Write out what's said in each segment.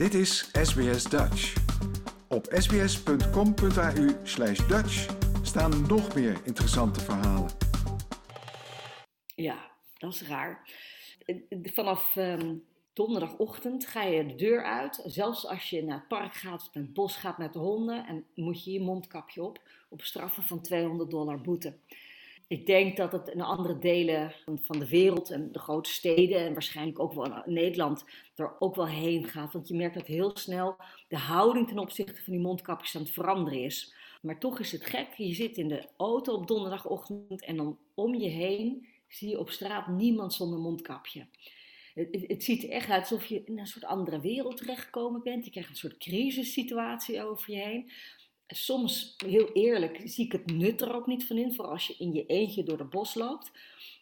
Dit is SBS Dutch. Op sbs.com.au/Dutch staan nog meer interessante verhalen. Ja, dat is raar. Vanaf donderdagochtend ga je de deur uit. Zelfs als je naar het park gaat of naar het bos gaat met de honden. En moet je je mondkapje op straffen van $200 boete. Ik denk dat het in andere delen van de wereld en de grote steden en waarschijnlijk ook wel in Nederland er ook wel heen gaat. Want je merkt dat heel snel de houding ten opzichte van die mondkapjes aan het veranderen is. Maar toch is het gek. Je zit in de auto op donderdagochtend en dan om je heen zie je op straat niemand zonder mondkapje. Het ziet er echt uit alsof je in een soort andere wereld terechtgekomen bent. Je krijgt een soort crisissituatie over je heen. Soms, heel eerlijk, zie ik het nut er ook niet van in, vooral als je in je eentje door het bos loopt.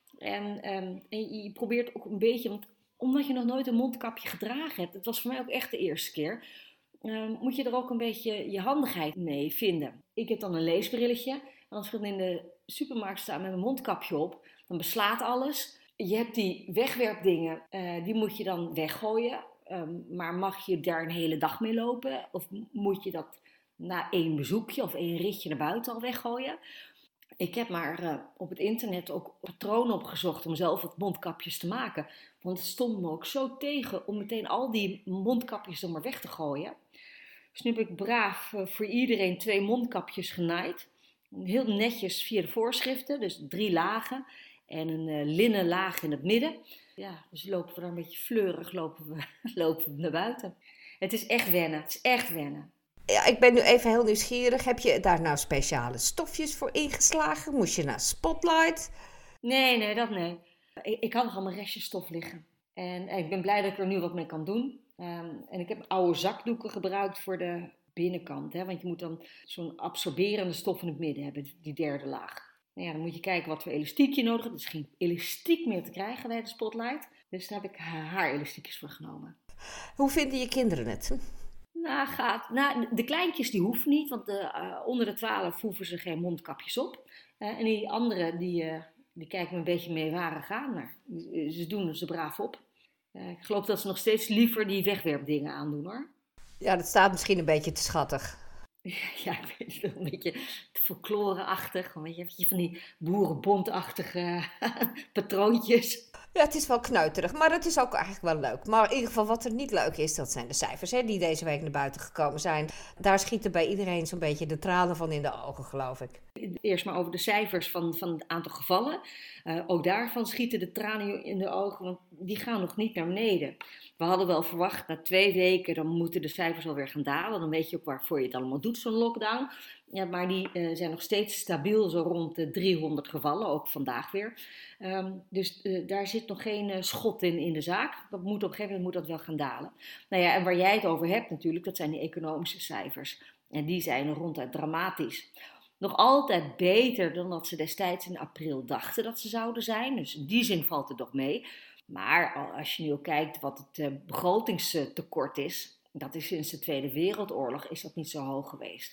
En je probeert ook een beetje, want omdat je nog nooit een mondkapje gedragen hebt, het was voor mij ook echt de eerste keer, moet je er ook een beetje je handigheid mee vinden. Ik heb dan een leesbrilletje, en als ik dan in de supermarkt sta met mijn mondkapje op, dan beslaat alles. Je hebt die wegwerpdingen, die moet je dan weggooien, maar mag je daar een hele dag mee lopen? Of moet je dat na 1 bezoekje of 1 ritje naar buiten al weggooien? Ik heb maar op het internet ook patronen opgezocht om zelf wat mondkapjes te maken. Want het stond me ook zo tegen om meteen al die mondkapjes er maar weg te gooien. Dus nu heb ik braaf voor iedereen 2 mondkapjes genaaid. Heel netjes via de voorschriften, dus 3 lagen en een linnen laag in het midden. Ja, dus lopen we daar een beetje fleurig lopen we naar buiten. Het is echt wennen. Ja, ik ben nu even heel nieuwsgierig. Heb je daar nou speciale stofjes voor ingeslagen? Moest je naar Spotlight? Nee, dat nee. Ik had nog allemaal restjes stof liggen. En ik ben blij dat ik er nu wat mee kan doen. En ik heb oude zakdoeken gebruikt voor de binnenkant. Hè? Want je moet dan zo'n absorberende stof in het midden hebben, die 3e laag. Nou ja, dan moet je kijken wat voor elastiek je nodig hebt. Er is geen elastiek meer te krijgen bij de Spotlight. Dus daar heb ik haarelastiekjes voor genomen. Hoe vinden je kinderen het? De kleintjes die hoeven niet, want onder de 12 hoeven ze geen mondkapjes op. En die anderen die kijken me een beetje meewarig aan, maar ze doen ze braaf op. Ik geloof dat ze nog steeds liever die wegwerpdingen aandoen, hoor. Ja, dat staat misschien een beetje te schattig. Ja, ik weet het wel, een beetje folklore-achtig, een beetje van die boerenbondachtige patroontjes. Ja, het is wel kneuterig, maar het is ook eigenlijk wel leuk. Maar in ieder geval wat er niet leuk is, dat zijn de cijfers die deze week naar buiten gekomen zijn. Daar schieten bij iedereen zo'n beetje de tranen van in de ogen, geloof ik. Eerst maar over de cijfers van het aantal gevallen. Ook daarvan schieten de tranen in de ogen, want die gaan nog niet naar beneden. We hadden wel verwacht, na 2 weken, dan moeten de cijfers alweer gaan dalen. Dan weet je ook waarvoor je het allemaal doet, zo'n lockdown. Ja, maar die zijn nog steeds stabiel, zo rond de 300 gevallen, ook vandaag weer. Dus daar zit nog geen schot in de zaak. Dat moet op een gegeven moment wel gaan dalen. Nou ja, en waar jij het over hebt natuurlijk, dat zijn die economische cijfers. En die zijn ronduit dramatisch. Nog altijd beter dan dat ze destijds in april dachten dat ze zouden zijn. Dus in die zin valt het nog mee. Maar als je nu ook kijkt wat het begrotingstekort is, dat is sinds de Tweede Wereldoorlog, is dat niet zo hoog geweest.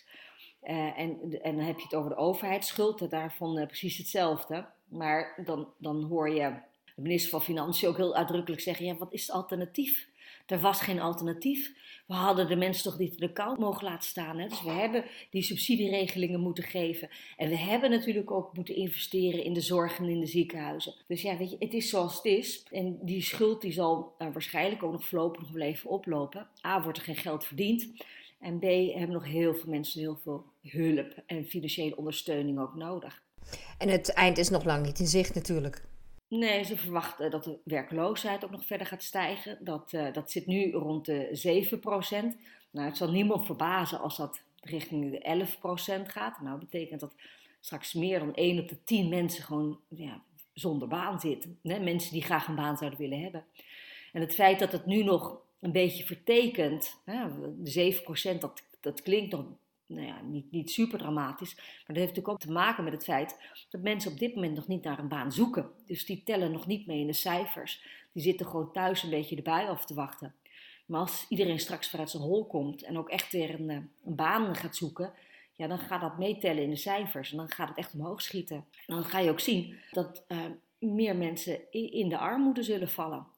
En dan heb je het over de overheidsschuld, daarvan precies hetzelfde. Maar dan hoor je de minister van Financiën ook heel uitdrukkelijk zeggen, ja, wat is het alternatief? Er was geen alternatief. We hadden de mensen toch niet in de kou mogen laten staan. Hè? Dus we hebben die subsidieregelingen moeten geven. En we hebben natuurlijk ook moeten investeren in de zorg en in de ziekenhuizen. Dus ja, weet je, het is zoals het is. En die schuld die zal waarschijnlijk ook nog voorlopig nog wel even oplopen. A, wordt er geen geld verdiend. En B, hebben nog heel veel mensen heel veel hulp en financiële ondersteuning ook nodig. En het eind is nog lang niet in zicht natuurlijk. Nee, ze verwachten dat de werkloosheid ook nog verder gaat stijgen. Dat zit nu rond de 7%. Nou, het zal niemand verbazen als dat richting de 11% gaat. Nou, dat betekent dat straks meer dan 1 op de 10 mensen gewoon zonder baan zitten. Mensen die graag een baan zouden willen hebben. En het feit dat het nu nog een beetje vertekent, de 7%, dat klinkt nog niet super dramatisch. Maar dat heeft natuurlijk ook te maken met het feit dat mensen op dit moment nog niet naar een baan zoeken. Dus die tellen nog niet mee in de cijfers. Die zitten gewoon thuis een beetje de bui af te wachten. Maar als iedereen straks vanuit zijn hol komt en ook echt weer een baan gaat zoeken, ja, dan gaat dat meetellen in de cijfers. En dan gaat het echt omhoog schieten. En dan ga je ook zien dat meer mensen in de armoede zullen vallen.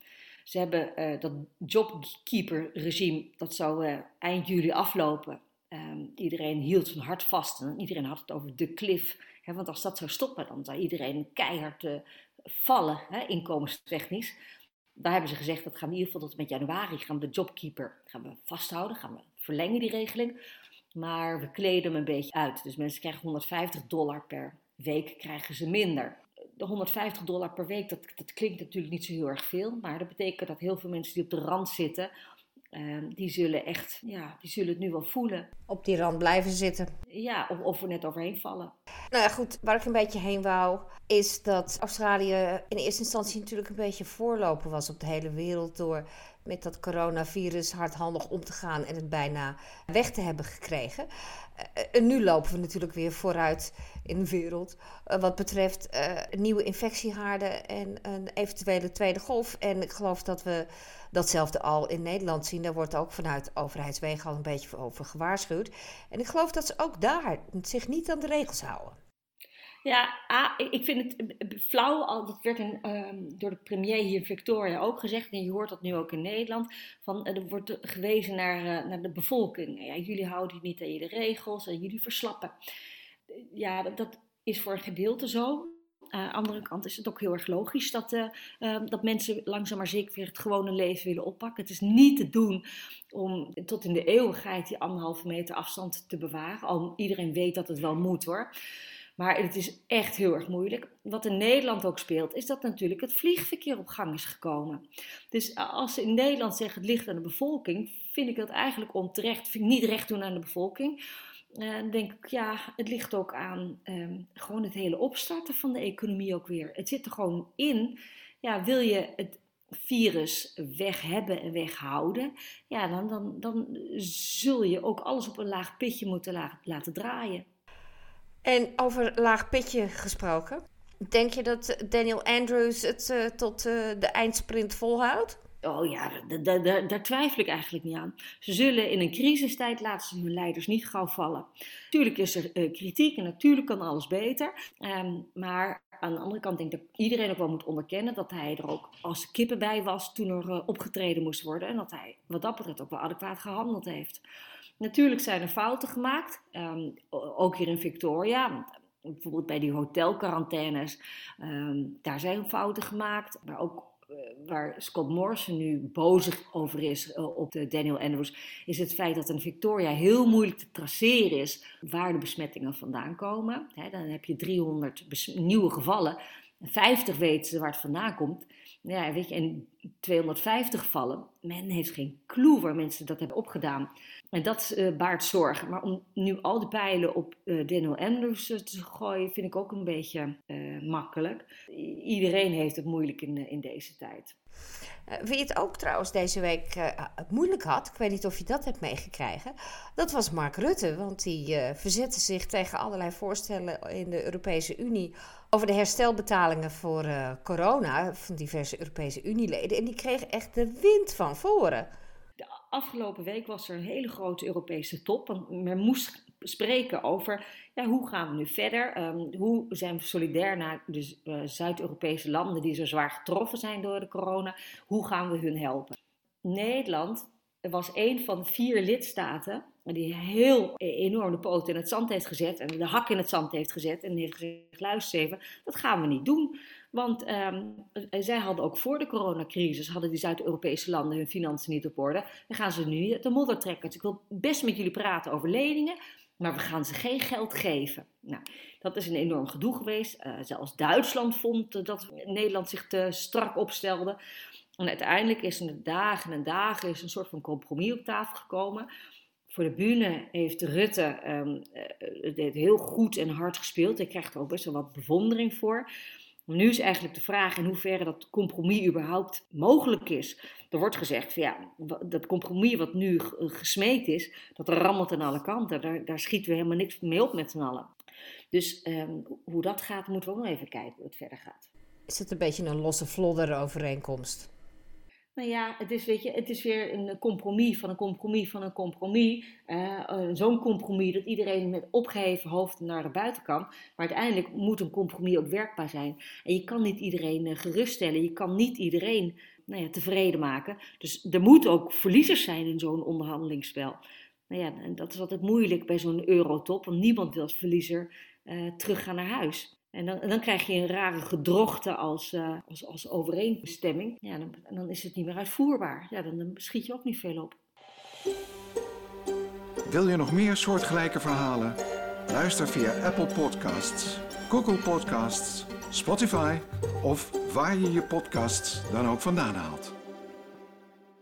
Ze hebben dat JobKeeper-regime, dat zou eind juli aflopen. Iedereen hield zijn hart vast en iedereen had het over de cliff. Hè, want als dat zou stoppen, dan zou iedereen keihard vallen, hè, inkomenstechnisch. Daar hebben ze gezegd, dat gaan we in ieder geval tot met januari, gaan we de JobKeeper gaan we vasthouden, gaan we verlengen die regeling. Maar we kleden hem een beetje uit. Dus mensen krijgen $150 per week, krijgen ze minder. De $150 per week, dat klinkt natuurlijk niet zo heel erg veel. Maar dat betekent dat heel veel mensen die op de rand zitten, die zullen het nu wel voelen. Op die rand blijven zitten. Ja, of er net overheen vallen. Nou ja, goed, waar ik een beetje heen wou, is dat Australië in eerste instantie natuurlijk een beetje voorloper was op de hele wereld door met dat coronavirus hardhandig om te gaan en het bijna weg te hebben gekregen. En nu lopen we natuurlijk weer vooruit in de wereld wat betreft nieuwe infectiehaarden en een eventuele tweede golf. En ik geloof dat we datzelfde al in Nederland zien. Daar wordt ook vanuit overheidswegen al een beetje over gewaarschuwd. En ik geloof dat ze ook daar zich niet aan de regels houden. Ja, ik vind het flauw, dat werd door de premier hier in Victoria ook gezegd, en je hoort dat nu ook in Nederland, er wordt gewezen naar de bevolking. Ja, jullie houden je niet aan de regels en jullie verslappen. Ja, dat is voor een gedeelte zo. Aan de andere kant is het ook heel erg logisch dat mensen langzaam maar zeker weer het gewone leven willen oppakken. Het is niet te doen om tot in de eeuwigheid die 1,5 meter afstand te bewaren. Al iedereen weet dat het wel moet hoor. Maar het is echt heel erg moeilijk. Wat in Nederland ook speelt, is dat natuurlijk het vliegverkeer op gang is gekomen. Dus als ze in Nederland zeggen het ligt aan de bevolking, vind ik dat eigenlijk onterecht. Vind ik niet recht doen aan de bevolking. Dan denk ik, ja, het ligt ook aan gewoon het hele opstarten van de economie ook weer. Het zit er gewoon in. Ja, wil je het virus weg hebben en weghouden, ja, dan zul je ook alles op een laag pitje moeten laten draaien. En over laag pitje gesproken, denk je dat Daniel Andrews het tot de eindsprint volhoudt? Oh ja, daar twijfel ik eigenlijk niet aan. Ze zullen in een crisistijd laten ze hun leiders niet gauw vallen. Natuurlijk is er kritiek en natuurlijk kan alles beter. Maar aan de andere kant denk ik dat iedereen ook wel moet onderkennen dat hij er ook als kippen bij was toen er opgetreden moest worden. En dat hij wat dat betreft ook wel adequaat gehandeld heeft. Natuurlijk zijn er fouten gemaakt, ook hier in Victoria. Bijvoorbeeld bij die hotelquarantaines, daar zijn fouten gemaakt. Maar ook waar Scott Morrison nu boos over is op de Daniel Andrews, is het feit dat in Victoria heel moeilijk te traceren is waar de besmettingen vandaan komen. Dan heb je 300 nieuwe gevallen, 50 weten ze waar het vandaan komt. Ja, weet je, en 250 gevallen, men heeft geen clue waar mensen dat hebben opgedaan. En dat baart zorgen. Maar om nu al die pijlen op Daniel Andrews te gooien, vind ik ook een beetje makkelijk. Iedereen heeft het moeilijk in deze tijd. Wie het ook trouwens deze week moeilijk had, ik weet niet of je dat hebt meegekregen, dat was Mark Rutte. Want die verzette zich tegen allerlei voorstellen in de Europese Unie over de herstelbetalingen voor corona van diverse Europese Unieleden. En die kreeg echt de wind van voren. De afgelopen week was er een hele grote Europese top. En men moest spreken over hoe gaan we nu verder? Hoe zijn we solidair naar de Zuid-Europese landen die zo zwaar getroffen zijn door de corona? Hoe gaan we hun helpen? Nederland was een van 4 lidstaten die heel enorm de poot in het zand heeft gezet en de hak in het zand heeft gezet en heeft gezegd, luister even, dat gaan we niet doen. Want zij hadden ook voor de coronacrisis, hadden die Zuid-Europese landen hun financiën niet op orde. Dan gaan ze nu uit de modder trekken. Dus ik wil best met jullie praten over leningen, maar we gaan ze geen geld geven. Nou, dat is een enorm gedoe geweest. Zelfs Duitsland vond dat Nederland zich te strak opstelde. En uiteindelijk is er dagen en dagen is een soort van compromis op tafel gekomen. Voor de bühne heeft Rutte het heel goed en hard gespeeld. Hij krijgt er ook best wel wat bewondering voor. Maar nu is eigenlijk de vraag in hoeverre dat compromis überhaupt mogelijk is. Er wordt gezegd, dat compromis wat nu gesmeed is, dat rammelt aan alle kanten. Daar schieten we helemaal niks mee op met z'n allen. Dus hoe dat gaat, moeten we ook nog even kijken hoe het verder gaat. Is het een beetje een losse vlodder overeenkomst? Nou ja, het is weer een compromis van een compromis van een compromis. Zo'n compromis dat iedereen met opgeheven hoofd naar buiten kan. Maar uiteindelijk moet een compromis ook werkbaar zijn. En je kan niet iedereen geruststellen. Je kan niet iedereen tevreden maken. Dus er moeten ook verliezers zijn in zo'n onderhandelingsspel. En dat is altijd moeilijk bij zo'n eurotop, want niemand wil als verliezer teruggaan naar huis. En dan krijg je een rare gedrochte als overeenstemming. En dan is het niet meer uitvoerbaar. Dan schiet je ook niet veel op. Wil je nog meer soortgelijke verhalen? Luister via Apple Podcasts, Google Podcasts, Spotify of waar je je podcasts dan ook vandaan haalt.